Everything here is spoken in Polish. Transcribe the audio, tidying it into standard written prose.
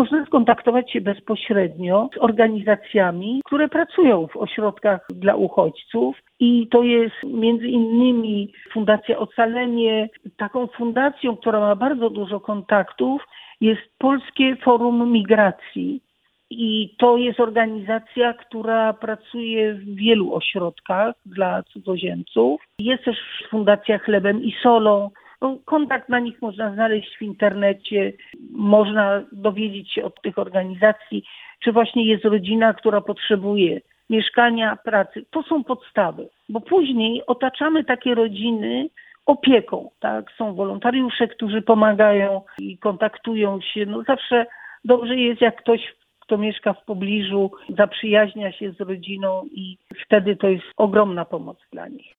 można skontaktować się bezpośrednio z organizacjami, które pracują w ośrodkach dla uchodźców. I to jest między innymi Fundacja Ocalenie. Taką fundacją, która ma bardzo dużo kontaktów, jest Polskie Forum Migracji. I to jest organizacja, która pracuje w wielu ośrodkach dla cudzoziemców. Jest też Fundacja Chlebem i Solą. Kontakt na nich można znaleźć w internecie. Można dowiedzieć się od tych organizacji, czy właśnie jest rodzina, która potrzebuje mieszkania, pracy. To są podstawy, bo później otaczamy takie rodziny opieką. Tak? Są wolontariusze, którzy pomagają i kontaktują się. Zawsze dobrze jest, jak ktoś, kto mieszka w pobliżu, zaprzyjaźnia się z rodziną i wtedy to jest ogromna pomoc dla nich.